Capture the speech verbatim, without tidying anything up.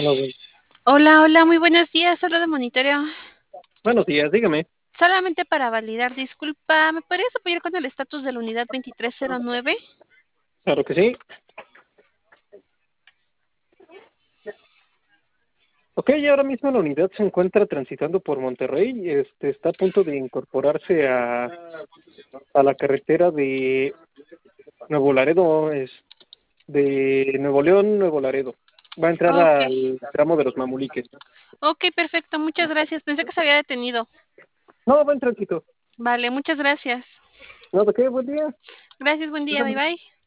No, güey. Hola, hola, muy buenos días. Hablo de monitoreo. Buenos días, dígame. Solamente para validar, disculpa, ¿me podrías apoyar con el estatus de la unidad veintitrés cero nueve? Claro que sí. Ok, ahora mismo la unidad se encuentra transitando por Monterrey. Este, está a punto de incorporarse a, a la carretera de Nuevo Laredo, es de Nuevo León, Nuevo Laredo. Va a entrar Ok, al tramo de los Mamuliques. ok, perfecto, muchas gracias. Pensé que se había detenido. No, va en tránsito. Vale, muchas gracias. No, ¿de qué? Buen día. Gracias, buen día, bye bye.